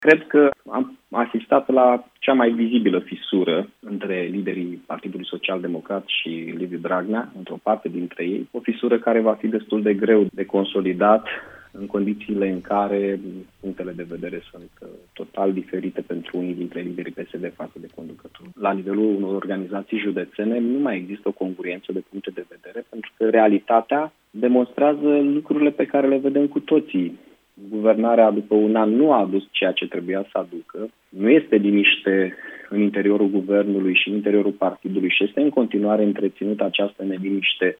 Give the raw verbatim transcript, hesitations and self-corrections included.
Cred că am asistat la cea mai vizibilă fisură între liderii Partidului Social-Democrat și Liviu Dragnea, într-o parte dintre ei, o fisură care va fi destul de greu de consolidat în condițiile în care punctele de vedere sunt total diferite pentru unii dintre liderii P S D față de conducători. La nivelul unor organizații județene nu mai există o congruență de puncte de vedere, pentru că realitatea demonstrează lucrurile pe care le vedem cu toții. Guvernarea după un an nu a adus ceea ce trebuia să aducă, nu este liniște în interiorul guvernului și în interiorul partidului și este în continuare întreținută această neliniște